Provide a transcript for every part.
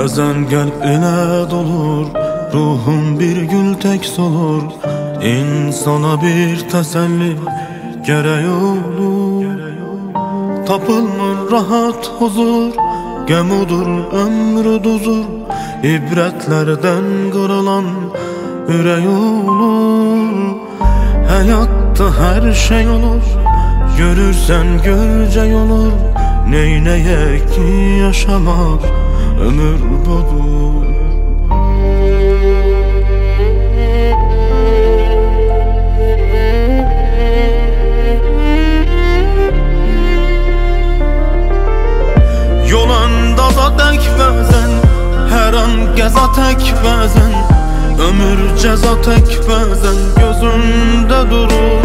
Bazen kalp ile dolur, ruhum bir gül tek solur. İnsana bir teselli gerek olur. Tapılmır rahat huzur, gemudur ömrü duzur. İbretlerden kırılan yürek olur. Hayatta her şey olur, görürsen görce olur. Neyneyek ki yaşamak ömür budur. Yolanda tek bazen, her an geza tek bazen. Ömür ceza tek bazen, gözünde durur.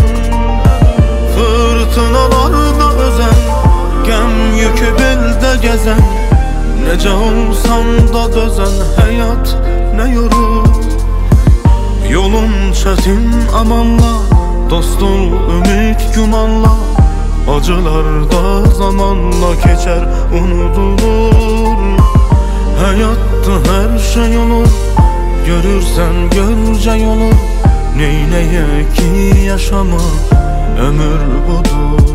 Fırtınalarda özen, gem yükü bilde gezen. Nece olsam da dözen, hayat ne yorur. Yolun çetin amanla, dost ol ümit gümanla. Acılarda zamanla geçer unutulur. Hayatta her şey olur, görürsen görce olur. Neyneye ki yaşamak ömür budur.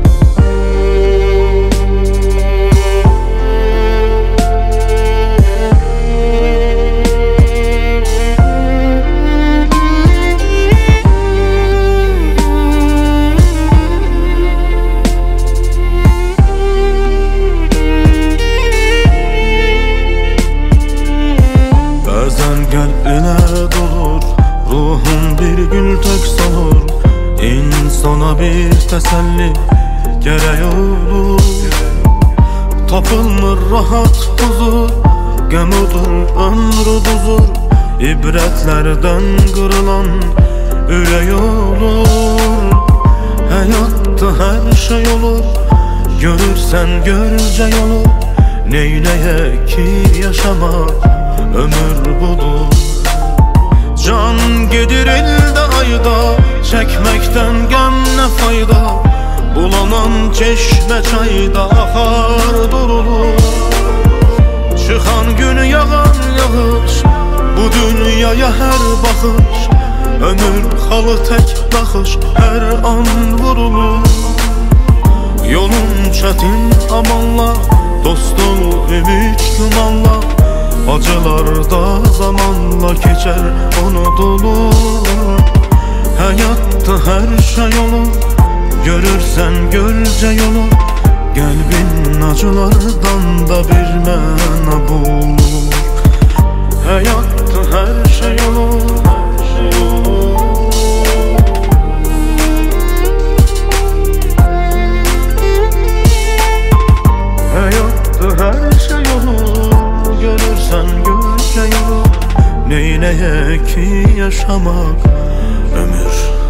Kalbine dolur, ruhum bir gül tek solur. İnsana bir teselli gerek olur. Tapılmır rahat huzur, gemudur ömrü duzur. İbretlerden kırılan yürek olur. Hayatta her şey olur, görürsen görce olur. Neyleye ki yaşamak ömür budur. Can gelir elde ayda, çekmekten gem ne fayda. Bulanan çeşme çayda akar durulur. Çıkan gün yağan yağış, bu dünyaya her bakış. Ömür halı tek bakış, her an vurulur. Yolun çetin amanla, dost ol ümit gümanla. Acılarda zamanla geçer unutulur. Hayatta her şey olur, görürsen görce olur. Kalbin acılardan da bir mana bulur. Hayatta her şey olur. Hayatta her şey olur, görürsen görce olur. Neyneye ki yaşamak ömür